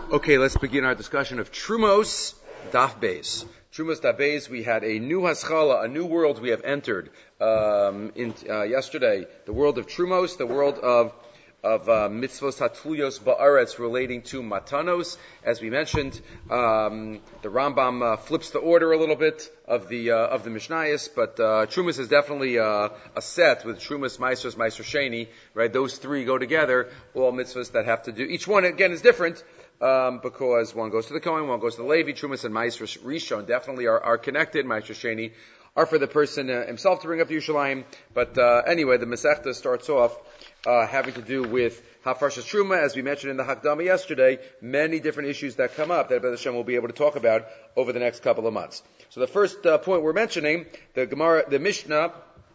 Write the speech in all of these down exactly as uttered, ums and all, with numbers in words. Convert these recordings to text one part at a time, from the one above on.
Okay, let's begin our discussion of Trumos Daf Beis. Trumos Daf Beis, we had a new haschala, a new world we have entered um, in uh, yesterday. The world of Trumos, the world of of uh, mitzvos hatluyos ba'aretz relating to matanos. As we mentioned, um, the Rambam uh, flips the order a little bit of the uh, of the Mishnayos, but uh, Trumas is definitely uh, a set with Trumas, Maasros, Maaser Sheni. Right, those three go together. All mitzvahs that have to do. Each one again is different. Um, because one goes to the Kohen, one goes to the Levi. Trumas and Maaser Rishon definitely are, are connected. Maaser Sheni are for the person uh, himself to bring up the Yerushalayim. But uh, anyway, the Masechta starts off uh, having to do with Hafrashas Truma, as we mentioned in the Hakdama yesterday. Many different issues that come up that B'ez Hashem will be able to talk about over the next couple of months. So the first uh, point we're mentioning, the Gemara, the Mishnah,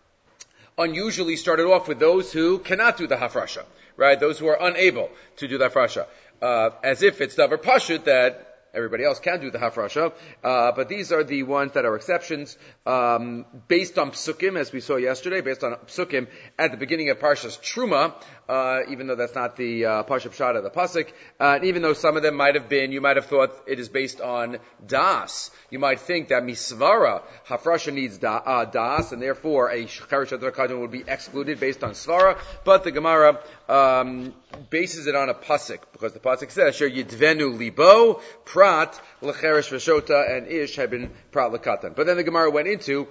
unusually started off with those who cannot do the Hafrasha, right? Those who are unable to do the Hafrasha. Uh, as if it's davar pashut that everybody else can do the hafrasha, uh, but these are the ones that are exceptions, um, based on psukim, as we saw yesterday, based on psukim at the beginning of Parshas Truma, uh, even though that's not the uh, Parsha Pshat of the pasuk, uh, and even though some of them might have been, you might have thought it is based on das. You might think that misvara hafrasha needs da, uh, das, and therefore a cheresh adrakadon would be excluded based on svara. But the Gemara um, bases it on a pasuk because the pasuk says, "Sher yidvenu libo prat lecheresh v'shota," and ish had been prat lekatan. But then the Gemara went into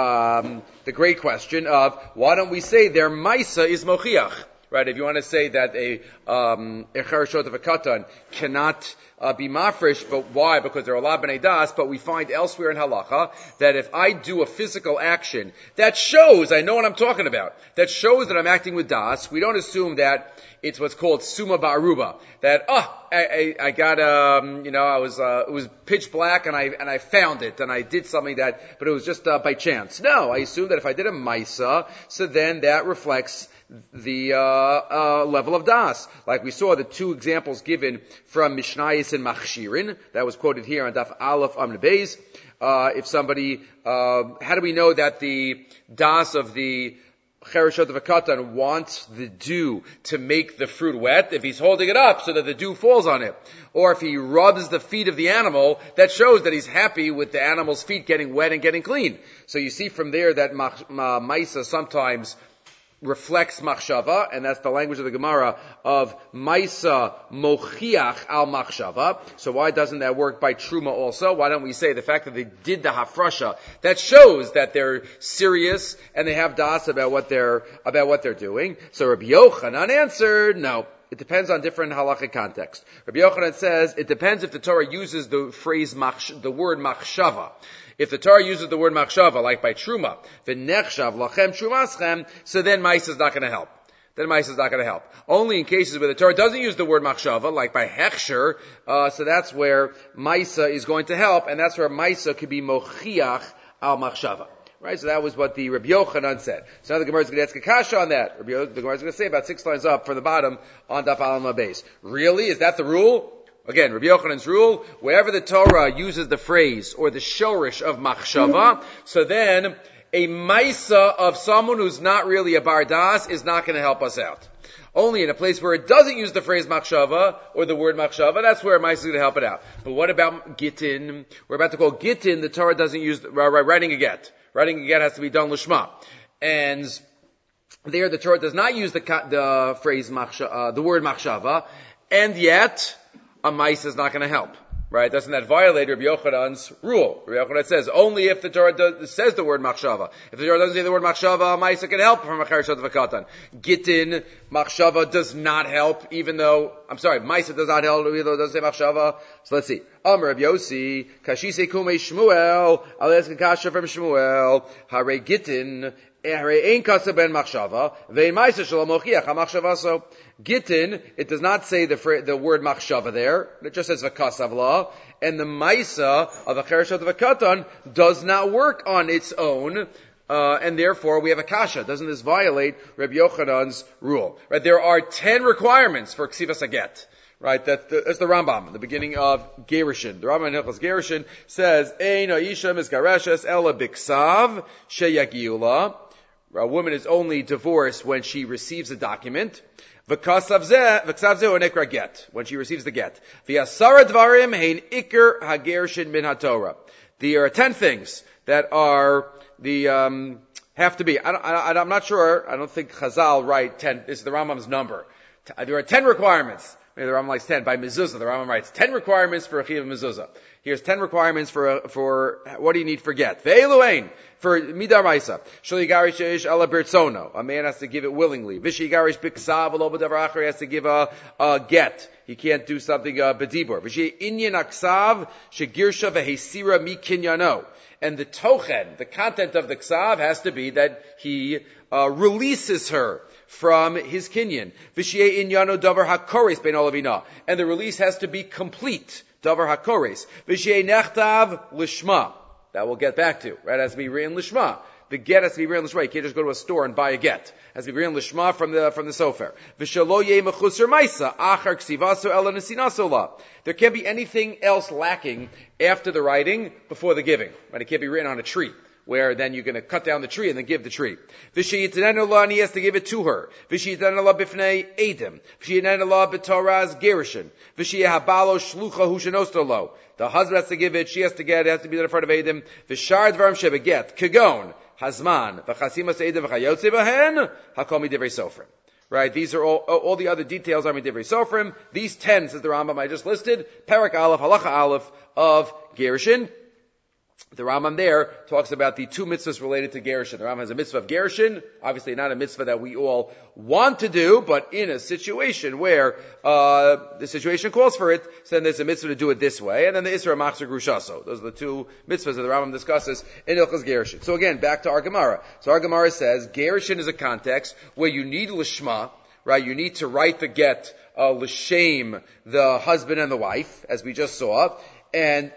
um, the great question of why don't we say their maisa is mochiach? Right, if you want to say that a um, echereshot of a katan cannot uh, be mafresh, but why? Because there are a lot of bnei das. But we find elsewhere in halacha that if I do a physical action that shows I know what I'm talking about, that shows that I'm acting with das, we don't assume that it's what's called summa ba'aruba. That oh, I, I, I got um, you know, I was uh, it was pitch black and I and I found it and I did something that, but it was just uh, by chance. No, I assume that if I did a maisa, so then that reflects the uh, uh, level of das. Like we saw the two examples given from Mishnayos and Machshirin, that was quoted here on Daf Aleph Amud Beis. Uh, if somebody, uh, how do we know that the das of the Chereshot of a Katan wants the dew to make the fruit wet? If he's holding it up so that the dew falls on it, or if he rubs the feet of the animal, that shows that he's happy with the animal's feet getting wet and getting clean. So you see from there that ma- ma- Maisa sometimes reflects machshava, and that's the language of the Gemara of Maisa mochiach al machshava. So why doesn't that work by Truma also? Why don't we say the fact that they did the hafrasha, that shows that they're serious and they have das about what they're, about what they're doing? So Rabbi Yochanan answered, no. It depends on different halachic context. Rabbi Yochanan says, it depends if the Torah uses the phrase, machsh, the word machshava. If the Torah uses the word machshava, like by Truma, v'nechshav lachem trumaschem, so then Maisa is not going to help. Then Maisa is not going to help. Only in cases where the Torah doesn't use the word machshava, like by hechsher, uh, so that's where Maisa is going to help, and that's where Maisa could be mochiach al machshava. Right, so that was what the Rabbi Yochanan said. So now the Gemara is going to ask a kasha on that. Rabbi Yochanan, the Gemara is going to say about six lines up from the bottom on Daf Aleph base. Really? Is that the rule? Again, Rabbi Yochanan's rule, wherever the Torah uses the phrase or the shorish of machshava, so then a maisa of someone who's not really a bardas is not going to help us out. Only in a place where it doesn't use the phrase machshava or the word machshava, that's where maisa is going to help it out. But what about gittin? We're about to call gittin, the Torah doesn't use, uh, writing a get. Writing a get has to be done lishma. And there the Torah does not use the, the phrase machshava, uh, the word machshava, and yet a maisa is not going to help, right? Doesn't that violate Rabbi Yochanan's rule? Rabbi Yochanan says only if the Torah does, says the word machshava. If the Torah doesn't say the word machshava, a maisa can help from a chereshot of a katan. Gittin, machshava does not help, even though I'm sorry, maisa does not help, even though it doesn't say machshava. So let's see. Amar Rabbi Yossi, Kashise Kumei Shmuel, I'll ask a kasha from Shmuel, Hare Gittin, Ein kasa ben machshava, vein maisa shelo mochiach ha-machshava. So Gittin, it does not say the fra- the word machshava there. It just says v'kasavla, and the maisa of a chereshot of a katan does not work on its own. Uh, and therefore we have a kasha. Doesn't this violate Rabbi Yochanan's rule? Right? There are ten requirements for ksivas haget. Right, that's the, that's the Rambam, the beginning of Gerushin. The Rambam in Hilchos Gerushin says, Ein ha'isha misgareshes ela biksav sheyagiula. A woman is only divorced when she receives a document. V'kasav zeh, v'ksav zeh u'nikra get, when she receives the get. V'yasara dvarim hein iker hagershin min haTorah. There are ten things that are the, um, have to be. I don't, I, I'm not sure, I don't think Chazal write ten, this is the Rambam's number. There are ten requirements. Maybe the Rambam likes ten. By mezuzah, the Rambam writes ten requirements for a chiv mezuzah. Here's ten requirements for a, for what do you need for get? Ve'eluain for midaraisa. Shali garish ish ala birtsono. A man has to give it willingly. Vishi garish biksav alo b'davar acher. He has to give a, a get. He can't do something uh, bedibur. Vishi inyan aksav shegirsha vehesira mi kinyano. And the tochen, the content of the ksav, has to be that he uh, releases her from his kinyan. V'shiyeh inyano davar hakores bein olavina. And the release has to be complete. Davar hakores. V'shiyeh nechtav lishma. That we'll get back to. Right? It has to be written lishma. The get has to be written lishma. You can't just go to a store and buy a get. It has to be written lishma from the, from the sofer. V'shalo yeh mechusar maisa. Achar ksivaso ela nesinasola. There can't be anything else lacking after the writing before the giving. Right? It can't be written on a tree, where then you're going to cut down the tree and then give the tree. V'sheyitanenu and he has to give it to her. V'sheyitanenu b'fnei edim. V'sheyitanenu b'toraz gerishin. V'sheyihabalo shlucha hushenostolo. The husband has to give it, she has to get it, it has to be in front of edim. V'shar dvarim shebeget. Kagon. Hazman. V'chasimas edim v'chayotze b'hen. Hakol midivrei sofrim. Right, these are all, all the other details are midivrei sofrim. These ten, says the Rambam I just listed, Parak Aleph, Halacha Aleph of Gerishin. The Rambam there talks about the two mitzvahs related to Gerushin. The Rambam has a mitzvah of Gerushin, obviously not a mitzvah that we all want to do, but in a situation where uh the situation calls for it, so then there's a mitzvah to do it this way, and then the Isra Machzor Grushaso. Those are the two mitzvahs that the Rambam discusses in Ilchos Gerushin. So again, back to our Gemara. So our Gemara says Gerushin is a context where you need lishma, right? You need to write the get uh, l'shem the husband and the wife, as we just saw. And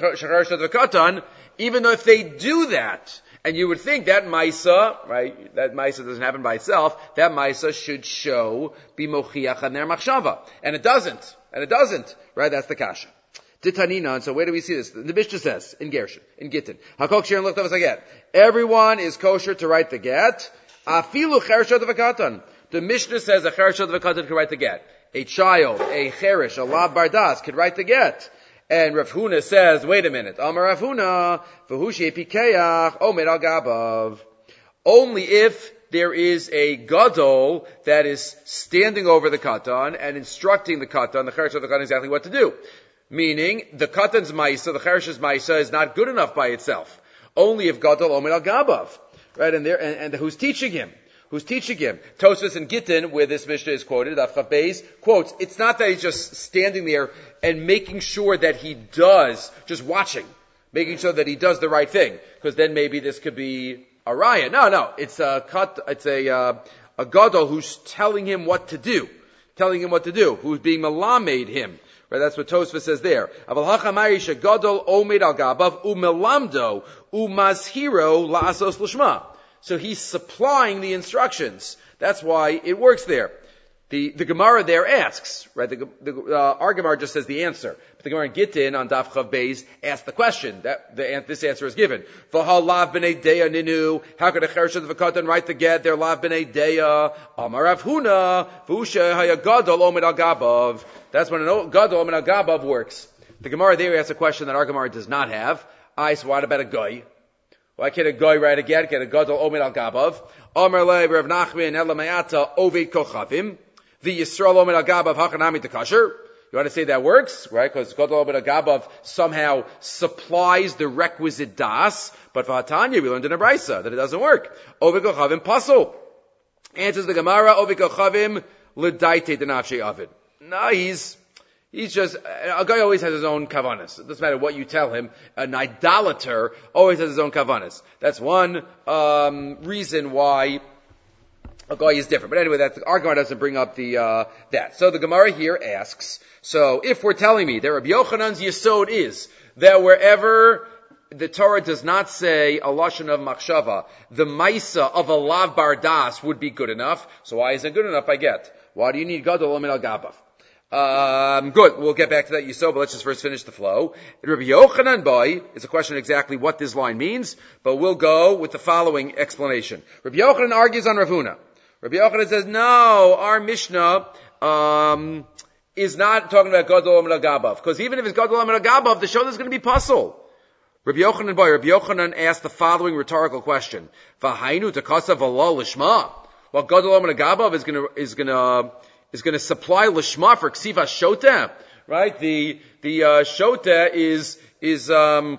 even though if they do that, and you would think that Maisa, right, that Maisa doesn't happen by itself, that Maisa should show bimochiach and their machshava. And it doesn't. And it doesn't. Right, that's the kasha. Ditanina, and so where do we see this? The Mishnah says, in Gershon, in Gittin, Hakok Shir and Luchtavas Haget. Everyone is kosher to write the get. Afilu Chereshot of a Katan. The Mishnah says a Chereshot of a Katan can write the get. A child, a Cheresh, a Lav Bardas could write the get. And Rav Huna says, wait a minute, Amar Rav Huna, v'hu pikeach omer al gabav. Only if there is a gadol that is standing over the katan and instructing the katan, the cheresh of the katan, exactly what to do. Meaning, the katan's maisa, the cheresh's maisa, is not good enough by itself. Only if gadol omer al gabav. Right, and there, and, and who's teaching him? Who's teaching him? Tosfos and Gittin, where this Mishnah is quoted, Daf Beis, quotes, it's not that he's just standing there and making sure that he does, just watching, making sure that he does the right thing, because then maybe this could be a raya. No, no, it's a cut, it's a, uh, a gadol who's telling him what to do, telling him what to do, who's being melamed him. Right, that's what Tosfos says there. Aval hachamarish gadol omed al gabav umelamdo umazhiro la'asos l'shma. So he's supplying the instructions. That's why it works there. The, the Gemara there asks, right? The, the, uh, our Gemara just says the answer. But the Gemara in Gittin on Daf Chav Beis asks the question. That, the, this answer is given. V'hal lav b'nei deya ninu. How could a cheresh of the katan write the get? They're lav b'nei deya. Amar Rav Huna. V'usha haya gadol omed al gabav. That's when an gadol omed al gabav works. The Gemara there asks a question that our Gemara does not have. I, so what about a guy? Why can't a guy write a get? Can a gadol omed al gabav? Amar le Rav Nachman ela mayata oved kochavim. The Yisrael omed al gabav hachanami tekasher. You want to say that works, right? Because gadol omed al gabav somehow supplies the requisite das. But for Hatanya, we learned in a brisa that it doesn't work. Oved kochavim pasul. Answers the Gemara, oved kochavim l'daite denafshei avid. No, he's He's just, a guy always has his own kavanas. It doesn't matter what you tell him. An idolater always has his own kavanas. That's one um, reason why a guy is different. But anyway, that our Gemara doesn't bring up the uh, that. So the Gemara here asks, so if we're telling me that Rabbi Yochanan's yesod is that wherever the Torah does not say a lashon of machshava, the maisa of a lav bardas would be good enough. So why isn't it good enough? I get. Why do you need gadol omed al gabav? Um, good. We'll get back to that yisod, but let's just first finish the flow. Rabbi Yochanan boy is a question exactly what this line means, but we'll go with the following explanation. Rabbi Yochanan argues on Rav Huna. Rabbi Yochanan says, no, our Mishnah, um, is not talking about Gadol Omer Al-Gabav. Because even if it's Gadol Omer Al-Gabav, the shoulder is going to be puzzle. Rabbi Yochanan, boy, Rabbi Yochanan asked the following rhetorical question. V'hainu tekasav Allah lishma. Well, Gadol Omer Al-Gabav is going to, is going to, is going to supply lishma for ksiva shota. Right? The, the, uh, shota is, is, um,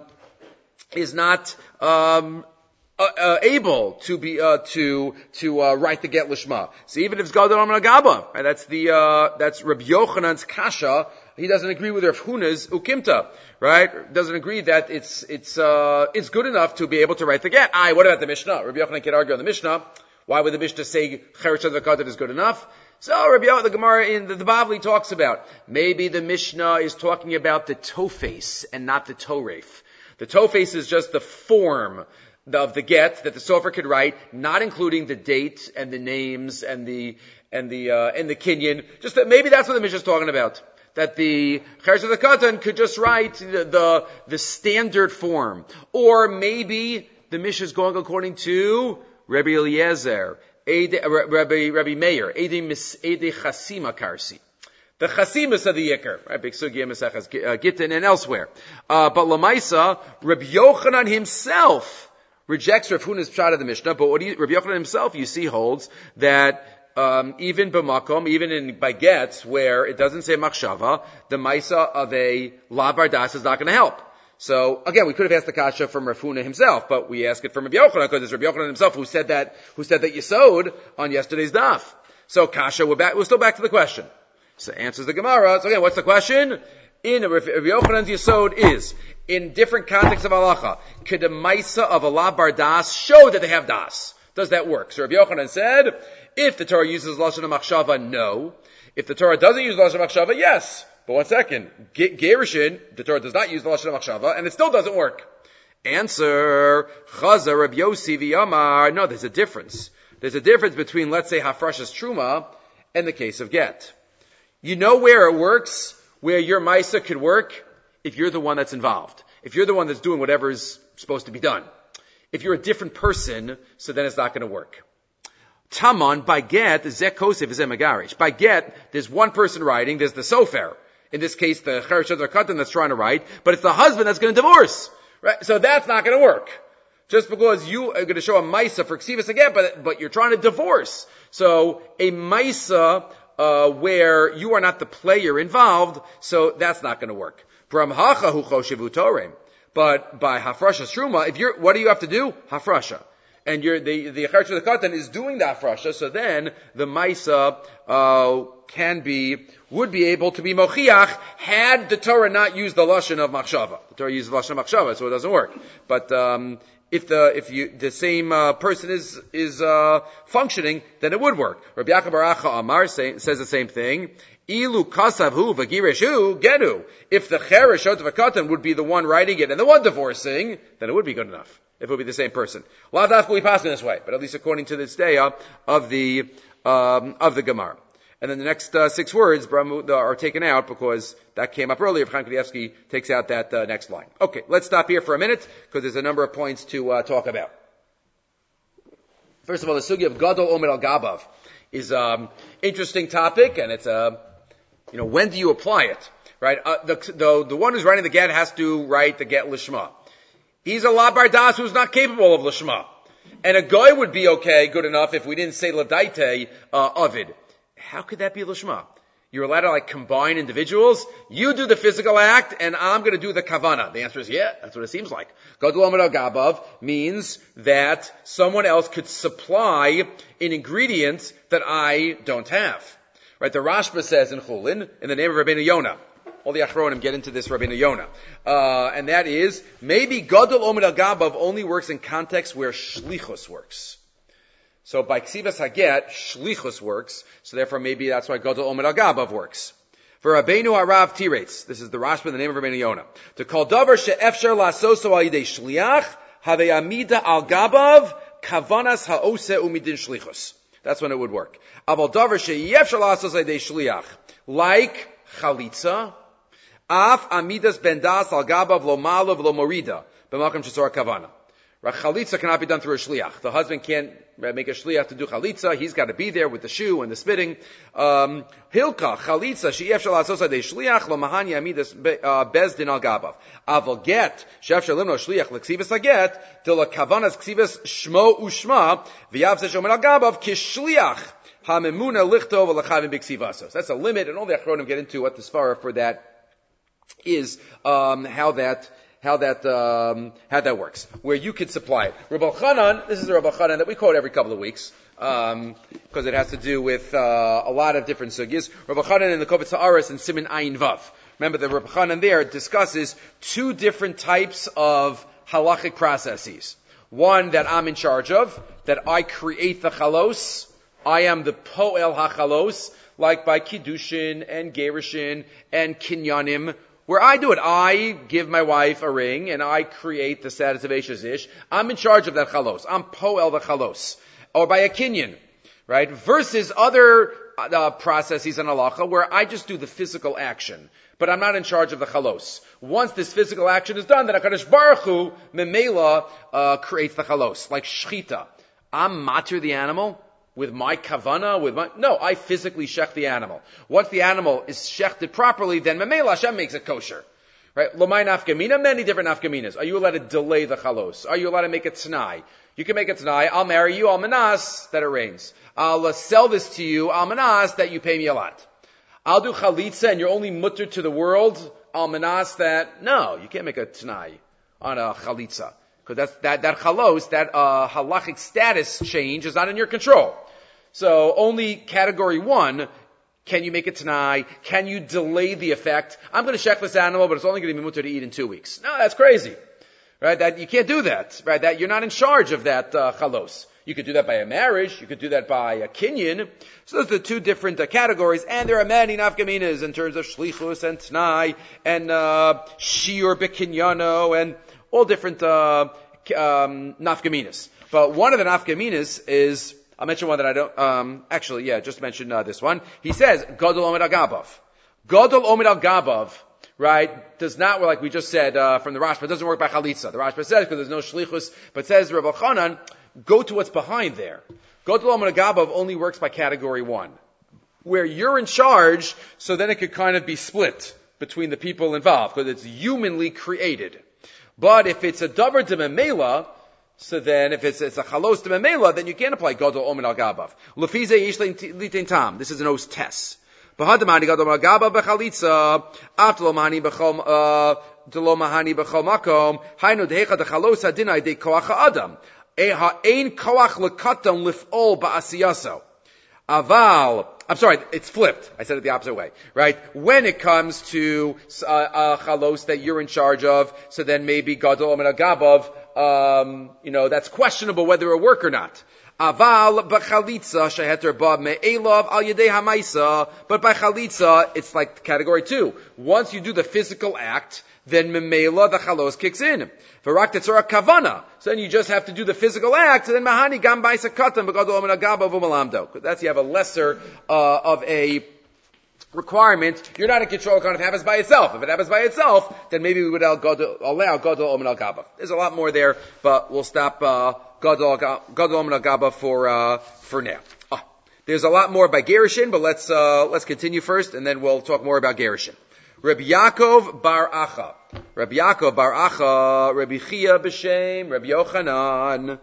is not, um, Uh, uh, able to be uh, to to uh, write the get lishma. So even if it's Gadol Omer Al-Gabav, right, that's the uh, that's Rabbi Yochanan's kasha. He doesn't agree with Rav Huna's ukimta, right? Doesn't agree that it's it's uh, it's good enough to be able to write the get. Aye, what about the Mishnah? Rabbi Yochanan can argue on the Mishnah. Why would the Mishnah say Cheresh Advakatan is good enough? So Rabbi Yochanan, the Gemara in the, the Bavli talks about maybe the Mishnah is talking about the tofes and not the toref. The tofes is just the form of the get that the sofer could write, not including the date and the names and the and the uh, and the kinyan. Just that maybe that's what the Mishnah is talking about. That the Cheresh Advakatan could just write the, the the standard form, or maybe the Mishnah is going according to Rabbi Eliezer, Ede, Rabbi Rabbi Meir, Ede Ede Chasima Karsi. The Chasimas of the Yikr, right? Big Sugya Mesechas Gittin and elsewhere. Uh, but Lamaisa, Rabbi Yochanan himself rejects Rav Huna's pshat of the Mishnah, but what he, Rabbi Yochanan himself, you see, holds that um, even b'makom, even in by gets where it doesn't say machshava, the maisa of a la bardas is not going to help. So again, we could have asked the kasha from Rav Huna himself, but we ask it from Rabbi Yochanan because it's Rabbi Yochanan himself who said that who said that yesod on yesterday's daf. So kasha, we're back. We're still back to the question. So answers the Gemara. So again, what's the question? In Rabbi Yochanan's yesod is, in different contexts of halacha, could the maisa of a la bar das show that they have das? Does that work? So Rabbi Yochanan said, if the Torah uses lashon machshava, no. If the Torah doesn't use lashon machshava, yes. But one second, gerushin, the Torah does not use lashon machshava, and it still doesn't work. Answer, chaza Rabbi Yossi v'yamar. No, there's a difference. There's a difference between, let's say, hafrashas truma and the case of get. You know where it works? Where your maisa could work if you're the one that's involved. If you're the one that's doing whatever is supposed to be done. If you're a different person, so then it's not going to work. Taman, by get, zeh kosev zeh megarish. By get, there's one person writing, there's the sofer. In this case, the Cheresh Advakatan that's trying to write, but it's the husband that's going to divorce. Right? So that's not going to work. Just because you are going to show a maisa for ksivas again, but, but you're trying to divorce. So, a maisa, Uh, where you are not the player involved, so that's not going to work. But by hafrasha truma, if you're, what do you have to do? Hafrasha. And you're, the, the Cheresh Advakatan is doing the hafrasha, so then the maisa, uh, can be, would be able to be mochiach had the Torah not used the lashon of machshava. The Torah uses the lashon of machshava, so it doesn't work. But, um, if the, if you, the same, uh, person is, is, uh, functioning, then it would work. Rabbi Yaakov bar Acha Amar say, says the same thing. Ilu kasavhu v'gireshu gedu. If the Cheresh Advakatan would be the one writing it and the one divorcing, then it would be good enough. If it would be the same person. Lav dafka we pass in this way, but at least according to this day, uh, of the, um, of the Gemara. And then the next uh, six words are taken out because that came up earlier. Chaim Kanievsky takes out that uh, next line. Okay, let's stop here for a minute because there's a number of points to uh, talk about. First of all, the sugi of Gadol Omer Al-Gabav is an um, interesting topic, and it's a, uh, you know, when do you apply it, right? Uh, the, the the one who's writing the get has to write the get lishma. He's a la bar das who's not capable of lishma, and a guy would be okay, good enough, if we didn't say ladaite uh, ovid. How could that be lishma? You're allowed to like combine individuals. You do the physical act, and I'm going to do the kavana. The answer is yeah. That's what it seems like. Gadol Omer Al-Gabav means that someone else could supply an ingredient that I don't have. Right? The Rashba says in Chulin, in the name of Rabbeinu Yonah. All the Achronim get into this Rabbeinu Yonah. Uh, and that is, maybe Gadol Omer Al-Gabav only works in contexts where shlichus works. So by Ksivas Haget, Shlichus works, so therefore maybe that's why Gadol Omer Al-Gabav works. For Rabbeinu Harav Tirates, this is the Rashba in the name of Rabbeinu Yonah, to call davar she'efshar la'asoso al yidei shliach, havei amida al-gabav, kavanas ha'ose umidin shlichus. That's when it would work. Aval davar she'efshar la'asoso al yidei shliach, like chalitza, af amidas bendas al-gabav lo malav lo morida, b'makam shesor kavana. Chalitza cannot be done through a shliach. The husband can't make a shliach to do chalitza. He's got to be there with the shoe and the spitting. Um, Hilka, chalitza, she'ef shel asosa de shliach, lo mahani amidas bez din al gabav. Aval get, she'ef shel limno shliach l'ksivas aget, till a kavanas ksivas shmo ushma, v'yav se shomer al gabav, kishliach, ha-memuna lichtov v'lechavim b'ksivasos. That's a limit, and all the achronim get into what the svara for that is, um, how that, how that, um, how that works. Where you could supply it. Rabbi Chanan, this is the Rabbi Chanan that we quote every couple of weeks, um, because it has to do with, uh, a lot of different sugyas. Rabbi Chanan in the Kovetz Haaretz and Siman Ayin Vav. Remember the Rabbi Chanan there discusses two different types of halachic processes. One that I'm in charge of, that I create the chalos. I am the poel hachalos, like by kiddushin and gerushin and kinyanim, where I do it. I give my wife a ring and I create the status of Eishes Ish. I'm in charge of that chalos. I'm poel the chalos. Or by a kinyan, right? Versus other uh, processes in halacha where I just do the physical action, but I'm not in charge of the chalos. Once this physical action is done, then HaKadosh Baruch Hu, memela, uh, creates the chalos. Like shchita. I'm matir the animal with my kavana, with my, no, I physically shech the animal. Once the animal is shechted properly, then memela Hashem makes it kosher. Right? Lomai nafkamina, many different nafkaminas. Are you allowed to delay the chalos? Are you allowed to make it t'nai? You can make it t'nai, I'll marry you, I'll manas, that it rains. I'll uh, sell this to you, I'll manas, that you pay me a lot. I'll do chalitza and you're only mutter to the world, I'll manas that, no, you can't make a t'nai on a chalitza. Because that's, that, that chalos, that, uh, halachic status change is not in your control. So only category one, can you make it t'nai? Can you delay the effect? I'm going to shech this animal, but it's only going to be mutter to eat in two weeks. No, that's crazy. Right? That, you can't do that. Right? That, you're not in charge of that, uh, chalos. You could do that by a marriage. You could do that by a kinyan. So those are the two different uh, categories. And there are many nafkaminas in terms of shlichus and t'nai and, uh, shiur bekinyano and all different, uh, um, nafkaminas. But one of the nafkaminas is, I'll mention one that I don't, um, actually, yeah, just mention uh, this one. He says, Gadol Omed Al Gabav. Gadol Omed Al Gabav, right, does not, like we just said, uh, from the Rashba, it doesn't work by Chalitza. The Rashba says, because there's no Shlichus, but says, Rabbi Chanan, go to what's behind there. Gadol Omed Al Gabav only works by category one. Where you're in charge, so then it could kind of be split between the people involved, because it's humanly created. But if it's a Davar de Memela, so then, if it's, it's a chalos to memela, then you can't apply gadol omen al gabav. Lefize yish litin tam. This is an os test. Bahadamani gadol omen al gabav bechalitza. After lo mahani bechom, uh, lo mahani bechom makom. Hainu dehecha de chalos hadinai de koach ha'adam. Eha ein koach lekatam lif'ol ba'asiyaso. Aval, I'm sorry, it's flipped. I said it the opposite way, right? When it comes to uh, uh, chalos that you're in charge of, so then maybe gadol omen al gabav, Um, you know, that's questionable whether it'll work or not. Aval b'chalitza sheheter ba me'elav al yedei hamaisa. But by chalitza, it's like category two. Once you do the physical act, then memela the chalos kicks in. V'rak tetzora kavana. So then you just have to do the physical act, and then mahani gam b'isa katan b'gadol omen agaba v'malamdo. That's you have a lesser uh, of a requirement. You're not in control. It kind of happens by itself. If it happens by itself, then maybe we would allow Gadol Omen Al Gaba. There's a lot more there, but we'll stop uh, Gadol Omen Al Gaba for uh, for now. Oh, there's a lot more by Gerushin, but let's uh, let's continue first, and then we'll talk more about Gerushin. Rabbi Yaakov Bar Acha, Rabbi Yaakov Bar Acha, Rabbi Chia b'Shem, Rabbi Yochanan.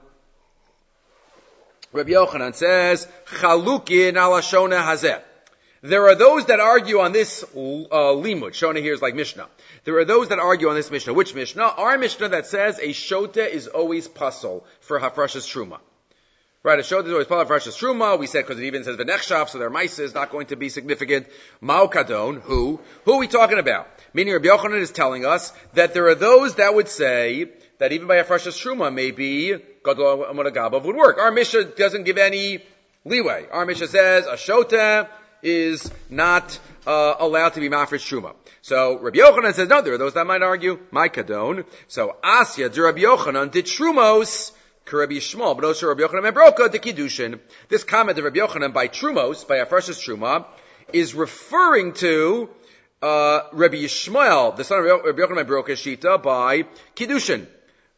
Rabbi Yochanan says, Chalukin ala Shona Hazeh. There are those that argue on this uh, limud. Shona here is like Mishnah. There are those that argue on this Mishnah. Which Mishnah? Our Mishnah that says a shota is always pasul for hafrashas truma. Right, a shota is always pasul for hafrashas truma. We said because it even says v'nechshav, so their maisa is not going to be significant. Mao kadon, who? Who are we talking about? Meaning Rabbi Yochanan is telling us that there are those that would say that even by hafrashas truma, maybe gadol omen al gabav would work. Our Mishnah doesn't give any leeway. Our Mishnah says a shota is not uh, allowed to be mafresh truma. So Rabbi Yochanan says, no, there are those that might argue, my kadon. So Asya, de Rabbi Yochanan, did trumos, Rabbi Shmuel, but also Rabbi Yochanan Membroka, de Kiddushin. This comment of Rabbi Yochanan by trumos, by Afresh's truma, is referring to uh, Rabbi Yishmael, the son of Rabbi Yochanan Membroka Shita, by Kiddushin.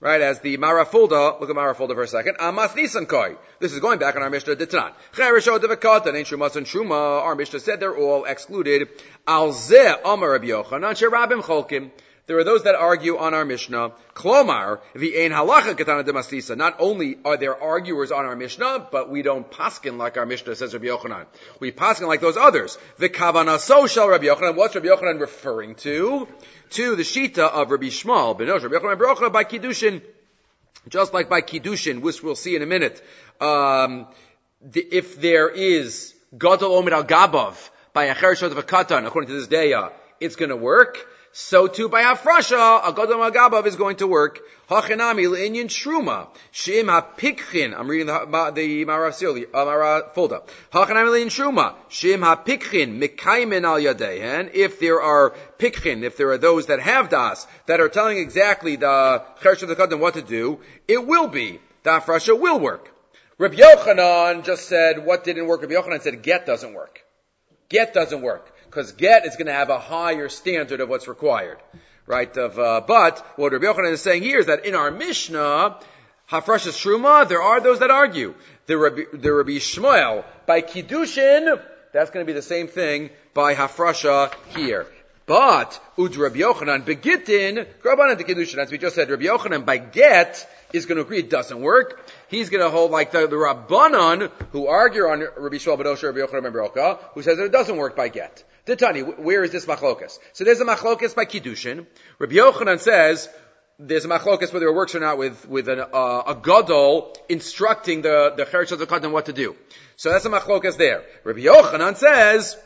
Right, as the Marafulda, look at Marafulda for a second. Amas Nisan Koi. This is going back on our Mishnah D'Tanan. Cheresho Devakata, Nein Shumas and Shuma. Our Mishnah said they're all excluded. Al Zeh Amar Rabbi Yochanan, Sherabim Cholkim. There are those that argue on our Mishnah. Klomar, V'ein Halacha Katana Demasnisa. Not only are there arguers on our Mishnah, but we don't paskin like our Mishnah says Rabbi Yochanan. We paskin like those others. V'kavana so shall Rabbi Yochanan. What's Rabbi Yochanan referring to? To the Shita of Rabbi Shmuel. Benosh Rabbi Yochanan Baruch by Kiddushin. Just like by Kiddushin, which we'll see in a minute. Um, the, if there is Gadol Omer al Gabav by a Chereshot of a Katan, according to this daya, it's going to work. So too by Hafrasha, a Gadol Omer al Gabav is going to work. Hachenami le'inyan Shruma. Shim ha'pikchin. I'm reading the, the Marafulda. Uh, Marafulda. Hachenami le'inyan Shruma. Shim ha'pikchin. Mikaimen al yadehen. If there are pikchin, if there are those that have das, that are telling exactly the Chereshot of the Katan what to do, it will be. The Hafrasha will work. Rabbi Yochanan just said, what didn't work? Rabbi Yochanan said, get doesn't work. Get doesn't work. Because get is going to have a higher standard of what's required. Right? Of, uh, but what Rabbi Yochanan is saying here is that in our Mishnah, Hafrashas Shruma, there are those that argue. The Rabbi, the Rabbi Shmuel, by Kiddushin, that's going to be the same thing by Hafrasha here. But, Ud Rabbi Yochanan, Begitin, Grabanan to Kiddushin, as we just said, Rabbi Yochanan, by get, is going to agree it doesn't work. He's going to hold like the, the Rabbanan, who argue on Rabbi Shmuel Badosha, Rabbi Yochanan ben Beroka, who says that it doesn't work by get. Titani, where is this machlokas? So there's a machlokas by Kiddushin. Rabbi Yochanan says there's a machlokas whether it works or not with with an, uh, a gadol instructing the the chereshot of katan what to do. So that's a machlokas there. Rabbi Yochanan says,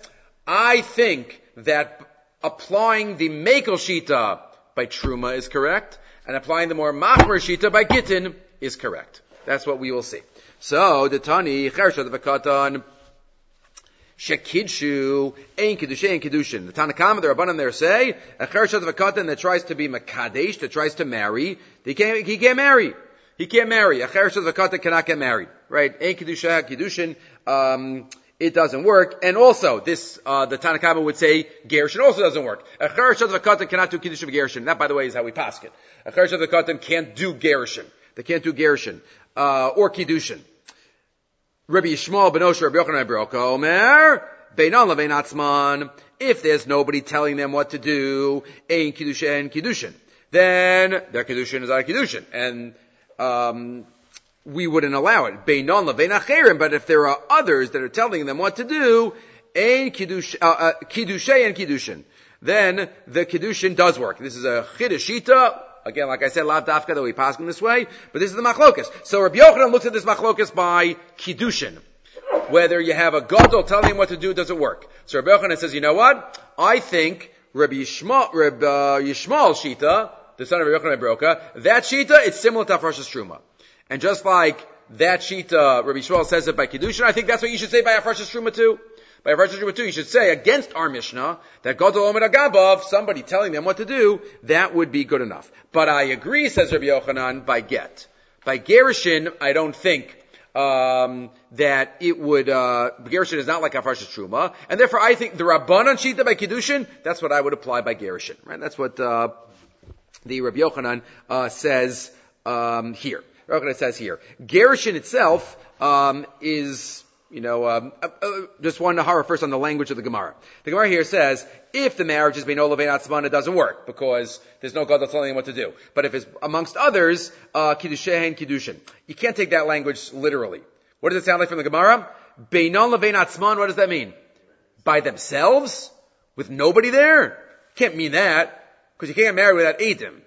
I think that applying the mekel shita by truma is correct, and applying the more machmer shita by gittin is correct. That's what we will see. So the tani chereshot of katan. Shekidshu, ein kiddushin, ein kiddushin. The Tanakama, the Rabbanan there say, a chereshot of a katan that tries to be makadesh, that tries to marry, he can't, he can't marry. He can't marry. A chereshot of a katan cannot get married. Right? Ein kiddushin, kiddushin, um, it doesn't work. And also, this, uh, the Tanakama would say, gerushin also doesn't work. A chereshot of a katan cannot do kiddushin of gerushin. That, by the way, is how we pass it. A chereshot of a katan can't do gerushin. They can't do gerushin, uh, or kiddushin. Rabbi Yishmael ben Osher, Rabbi Yochanan ben Beroka, Omer, Beinan levein atzman, if there's nobody telling them what to do, ein kiddushin, kiddushin, then their kiddushin is our kiddushin, and um, we wouldn't allow it. Beinan levein acherim, but if there are others that are telling them what to do, ein kiddush, uh, uh, kiddushay and kiddushin, then the kiddushin does work. This is a chidushita. Again, like I said, lav dafka that we pass in this way, but this is the machlokas. So Rabbi Yochanan looks at this machlokas by kiddushin. Whether you have a gadol telling him what to do, does it work? So Rabbi Yochanan says, you know what? I think Rabbi Yishmael, Rabbi uh, Yishmael Shita, the son of Rabbi Yochanan ben Beroka, that Shita, it's similar to Hafrashas Truma. And just like that Shita, Rabbi Yishmael says it by kiddushin, I think that's what you should say by Hafrashas Truma too. By Hafrashas Truma too, you should say against our Mishnah that gadol omer agabav, somebody telling them what to do, that would be good enough. But I agree, says Rabbi Yochanan, by get. By gerushin, I don't think um, that it would. Uh, gerushin is not like Hafrashas Truma, and therefore I think the Rabbanan Shita by kiddushin, that's what I would apply by gerushin. Right? That's what uh, the Rabbi Yochanan uh, says um, here. Rabbi Yochanan says here, gerushin itself um, is. You know, um, uh, uh, just one nahara first on the language of the Gemara. The Gemara here says, if the marriage is bein olav ein atzman, it doesn't work, because there's no God that's telling him what to do. But if it's amongst others, uh, kiddushin, kiddushin. You can't take that language literally. What does it sound like from the Gemara? Bein olav ein atzman, what does that mean? By themselves? With nobody there? Can't mean that, because you can't marry without Eidim.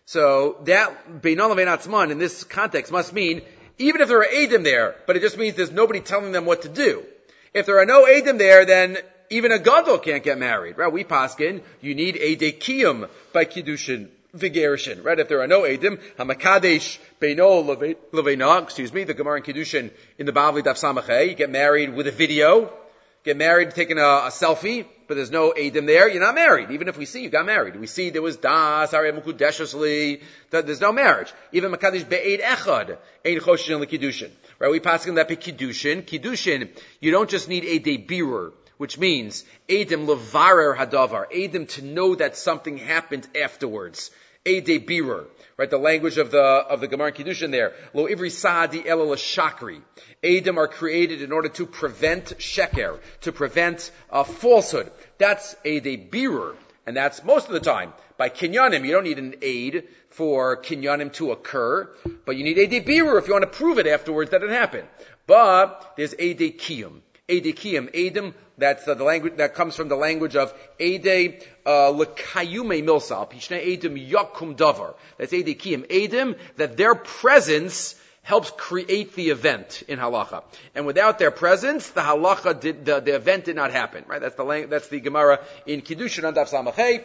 So that bein olav ein atzman in this context must mean even if there are Eidim there, but it just means there's nobody telling them what to do. If there are no Eidim there, then even a Gadol can't get married, right? We paskin, you need Eidei Kiyum by Kiddushin, Vigerishin, right? If there are no Eidim, Hamakadesh Beino Leveina, excuse me, the Gemara in Kiddushin in the Bavli Daf Samachay, you get married with a video, get married taking a, a selfie, but there's no Eidim there, you're not married. Even if we see you got married. We see there was Das, Ari Mukudeshusli, there's no marriage. Even Makadesh Be'ed Echad, Ein Choshin L'Kiddushin. Right, we pass him that be Kiddushin. Kiddushin, you don't just need Eidei Birur, which means Eidim Levarer Hadavar, Eidim to know that something happened afterwards. Eidei Birur. Right, the language of the of the Gemara in Kiddushin there. Lo ivri sa'adi ela l'shakri. Eidim are created in order to prevent sheker, to prevent uh, falsehood. That's Eidei Birur, and that's most of the time. By kinyanim, you don't need an aid for kinyanim to occur, but you need Eidei Birur if you want to prove it afterwards that it happened. But there's Eidei Kiyum. Eidei Kiyum, Eidim, that's uh, the language that comes from the language of Eidei uh, L'Kayume Milsa, Pishne Eidim Yakum Davar. That's Eidei Kiyum, Eidim, that their presence helps create the event in halacha. And without their presence, the halacha did, the, the event did not happen. Right? That's the lang- that's the Gemara in Kiddushin on Daf Samachay.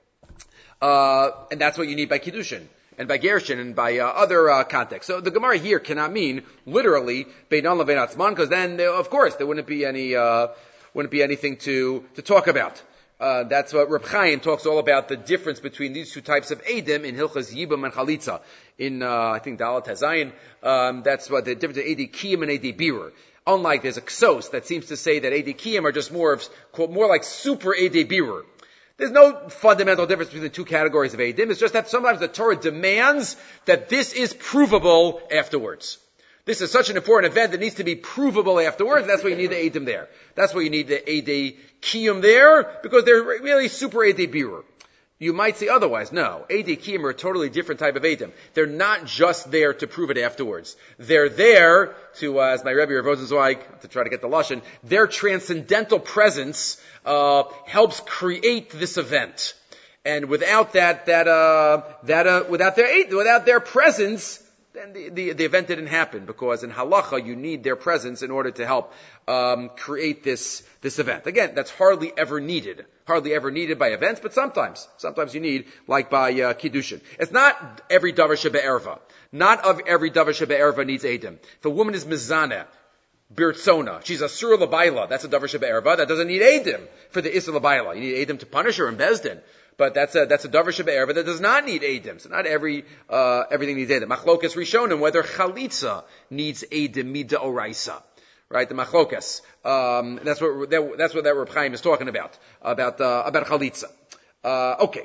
Uh, and that's what you need by Kiddushin. And by Gershon and by uh, other uh, contexts. So the Gemara here cannot mean literally Beinan Levein Atzman, because then, they, of course, there wouldn't be any, uh, wouldn't be anything to to talk about. Uh, that's what Reb Chaim talks all about, the difference between these two types of Eidim in Hilchas Yibam and Chalitza. In, uh, I think, Dalat Hazayin, um, that's what the difference between Eidei Kiyum and Eidei Birur. Unlike there's a Ksos that seems to say that Eidei Kiyum are just more of, more like super Eidei Birur. There's no fundamental difference between the two categories of Eidim. It's just that sometimes the Torah demands that this is provable afterwards. This is such an important event that needs to be provable afterwards. That's why you need the Eidim there. That's why you need the Eidei Kiyum there, because they're really super Eidei Birur. You might say otherwise. No. Eidei Kiyum are a totally different type of Eidim. They're not just there to prove it afterwards. They're there to, uh, as my Rebbe Rav Rosenzweig, to try to get the Lashon, their transcendental presence uh helps create this event. And without that, that, uh, that, uh, without their, without their presence, then the, the, the event didn't happen, because in halacha you need their presence in order to help um, create this this event. Again, that's hardly ever needed, hardly ever needed by events, but sometimes, sometimes you need, like by uh, kiddushin. It's not every davar shebe'erva. Not of every davar shebe'erva needs edim. If a woman is mizaneh, birtzona, she's a sur l'bayla, that's a davar shebe'erva. That doesn't need edim for the isra l'bayla. You need edim to punish her in bezdin. But that's a, that's a davar shebe'erva that does not need edim. So not every, uh, everything needs edim. Machlokas rishonim, whether chalitza needs edim mida oraisa. Right? The machlokas. Um, that's what, that, that's what that Reb Chaim is talking about. About, uh, about chalitza. Uh, okay.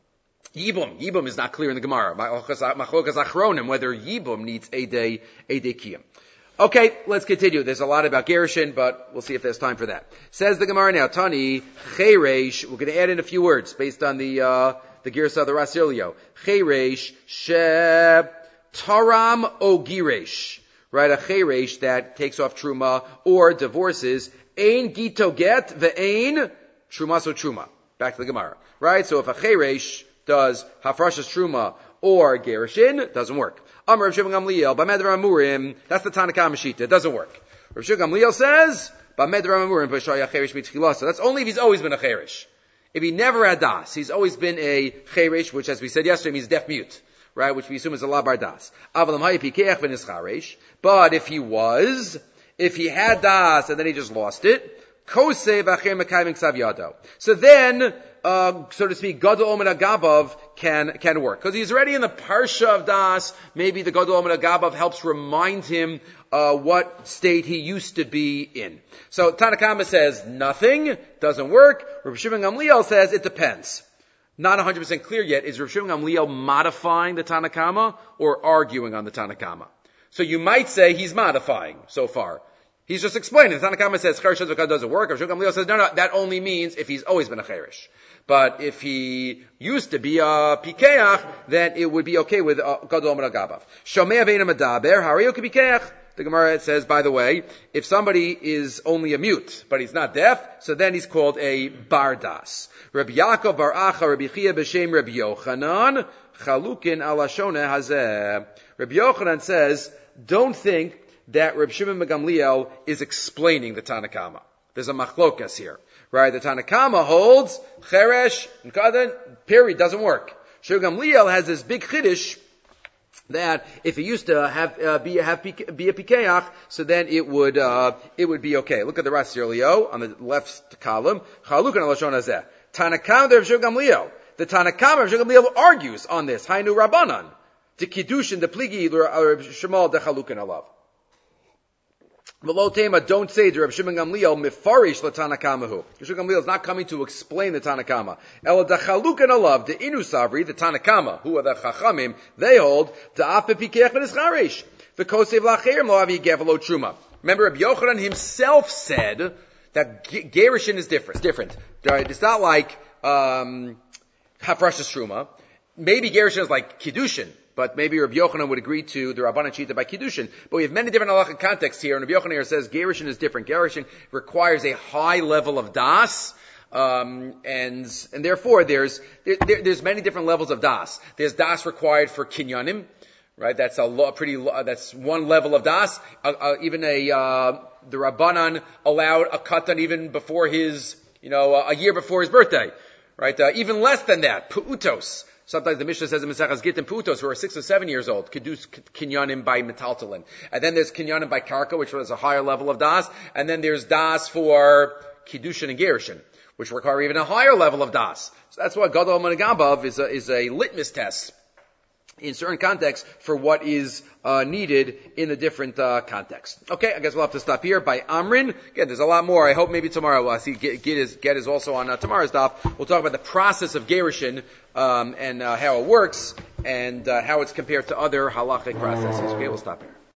Yibum. Yibum is not clear in the Gemara. Machlokas achronim, whether Yibum needs edei, edei kiyam. Okay, let's continue. There's a lot about Gershon, but we'll see if there's time for that. Says the Gemara now, Tani, Cheresh, we're going to add in a few words based on the, uh, the Girsa of the Rasilio. Cheresh, She, Taram o Giresh. Right, a Cheresh that takes off Truma or divorces, Ein Gito Get, Ve'ein, Truma so Truma. Back to the Gemara. Right, so if a Cheresh does Hafrashas Truma or Gershon, it doesn't work. Amar Rav Shimon Gamliel, Bamedra Amurim, that's the Tanakh Mashita, it doesn't work. Rav Shimon Gamliel says, Bamedra Amurim, V'shaya Cheresh B'tchilasa. That's only if he's always been a Cheresh. If he never had Das, he's always been a Cheresh, which as we said yesterday means deaf mute. Right, which we assume is a labar das. Avalam hayipikeach ben ischaresh. But if he was, if he had das and then he just lost it, kosei v'acher mekayim ksav yado. So then, uh, so to speak, gadol omen agabav can can work because he's already in the parsha of das. Maybe the gadol omen agabav helps remind him uh, what state he used to be in. So Tanakama says nothing doesn't work. Rav Shimon Gamliel says it depends. Not one hundred percent clear yet. Is Rav Shimon Gamliel modifying the Tanakama or arguing on the Tanakama? So you might say he's modifying so far. He's just explaining. The Tanakama says Cheresh Shazvakad doesn't work. Rav Shimon Gamliel says no, no, that only means if he's always been a Cheresh. But if he used to be a Pikeach, then it would be okay with Gadol Omer Agabav. Shomei Aveinu Medaber, Hariyo Kipikeach. The Gemara says, by the way, if somebody is only a mute, but he's not deaf, so then he's called a bardas. Rabbi Yaakov bar Acha, Rabbi Chia b'shem Rabbi Yochanan, chalukin ala shoneh hazeh. Rabbi Yochanan says, don't think that Rabbi Shimon ben Gamliel is explaining the Tanakama. There's a machlokas here, right? The Tanakama holds, cheresh, and kadan, period, doesn't work. Shimon Gamliel has this big chiddush, that if he used to have uh, be have be a pikeach, so then it would uh, it would be okay. Look at the Ras Yirlio on the left column. Chalukan al Lashon Hazeh. Tanakam Rav Shimon Gamliel. The Tanakam Rav Shimon Gamliel argues on this. Hainu Rabbanan. The Kiddushin the Pligi or Shemal the Chalukan alav. V'lo tema, don't say to Reb Shimon Gamliel, mifarish l'tanakamahu. Reb Shimon Gamliel is not coming to explain the Tanakama. El dachalukan alav, the inu savri, the Tanakama, who are the chachamim, they hold, da'af bepikech v'nischarish. V'kosev l'acherim lo avi gevelo truma. Remember, Reb Yochanan himself said that gerushin is different. It's different. It's not like, um, hafrashas truma. Maybe gerushin is like kiddushin. But maybe Rabbi Yochanan would agree to the Rabbanan Shita by Kiddushin. But we have many different halachic contexts here, and Rabbi Yochanan here says Gerushin is different. Gerushin requires a high level of das, um, and and therefore there's there, there, there's many different levels of das. There's das required for kinyanim, right? That's a lo, pretty lo, that's one level of das. Uh, uh, even a uh, the Rabbanan allowed a katan even before his, you know, uh, a year before his birthday, right? Uh, even less than that, pu'utos. Sometimes the Mishnah says in Maseches Gittin Putos, who are six or seven years old, could do kinyanim by metaltalin. And then there's kinyanim by karka, which was a higher level of das. And then there's das for kiddushin and gerushin, which require even a higher level of das. So that's why Gadol Menegambav is a, is a litmus test in certain contexts for what is uh, needed in the different uh, contexts. Okay, I guess we'll have to stop here by Amrin. Again, there's a lot more. I hope maybe tomorrow we'll see Get, get, is, get is also on uh, tomorrow's daf. We'll talk about the process of gerushin um, and uh, how it works and uh, how it's compared to other halachic processes. Okay, we'll stop here.